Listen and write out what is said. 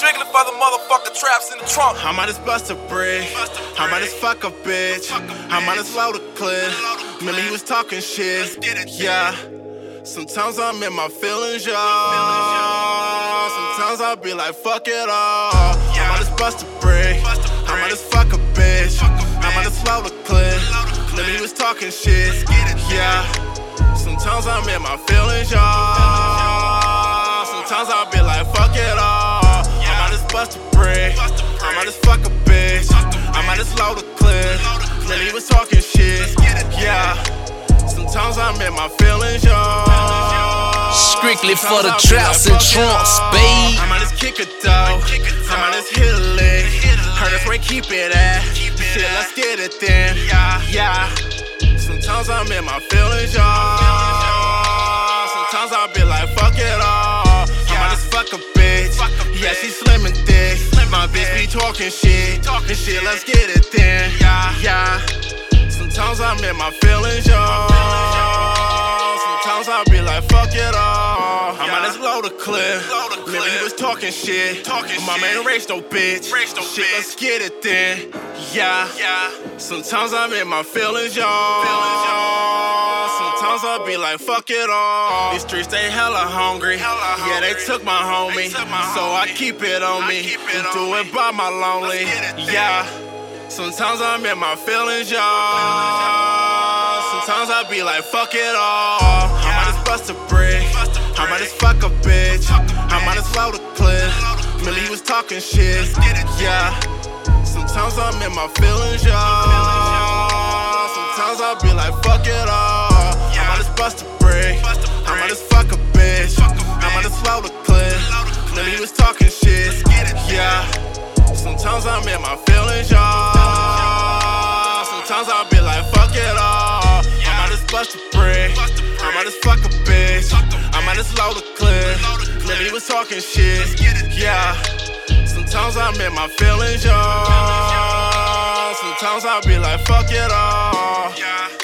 Strictly for the motherfucking traps in the trunk. I might just bust a brick. I might just fuck a bitch. I might just load a clip. Remember he was talking shit. Yeah. Sometimes I'm in my feelings, y'all. Sometimes I'll be like, fuck it all. I might just bust a brick. I might just fuck a bitch. I might just load a clip. Remember he was talking shit. Yeah. Sometimes I'm in my feelings, y'all. Sometimes I'll be like, fuck it all. I might just bust a brick. I might just fuck a bitch. I might just load a clip. Then he was talking shit. Yeah. Sometimes I'm in my feelings, y'all. Strictly for the traps and trunks, babe. I might just kick a dog. I might just hit a lick. Heard us where keep it at. Shit, let's get it then. Yeah. Sometimes I'm in my feelings, y'all. Sometimes I'll be like, fuck it all. I might just fuck a bitch. Yeah, she slim and thick. My bitch be talking shit. And shit, let's get it then. Yeah. Sometimes I'm in my feelings, y'all. Sometimes I'll be like, fuck it all. I might just load a clip. Maybe he was talking shit. My man raised no bitch. Shit, let's get it then. Yeah. Sometimes I'm in my feelings, y'all. Sometimes I'll be like, fuck it all. These streets, they hella hungry. Yeah, they took my homie. So I keep it on me. And do it by my lonely. Yeah. Sometimes I'm in my feelings, y'all. Sometimes I be like, fuck it all. I might just bust a brick. I might just fuck a bitch. I might just load a clip. Remember he was talking shit. Yeah. Sometimes I'm in my feelings, y'all. Sometimes I'll be like, fuck it all. I might just bust a brick. I might just fuck a bitch. I might just load a clip. Remember he was talking shit. Yeah. Sometimes I'm in my feelings, y'all. Sometimes I'll be like, fuck it all. I might just bust a brick. I might just fuck a bitch. I might just load a clip. Maybe he was talking shit. Yeah. Sometimes I'm in my feelings, y'all. Sometimes I'll be like, fuck it all.